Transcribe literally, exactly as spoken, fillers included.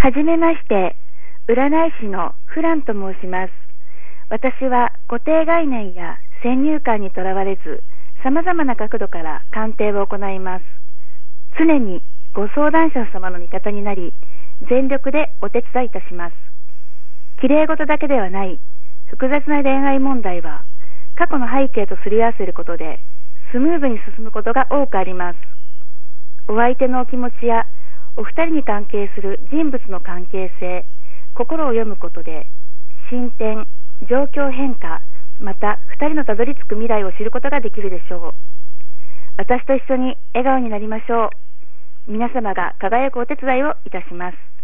はじめまして、占い師のフランと申します。私は固定概念や先入観にとらわれず、様々な角度から鑑定を行います。常にご相談者様の味方になり、全力でお手伝いいたします。綺麗事だけではない複雑な恋愛問題は、過去の背景とすり合わせることで、スムーズに進むことが多くあります。お相手のお気持ちや、お二人に関係する人物の関係性、心を読むことで、進展、状況変化、また二人のたどり着く未来を知ることができるでしょう。私と一緒に笑顔になりましょう。皆様が輝くお手伝いをいたします。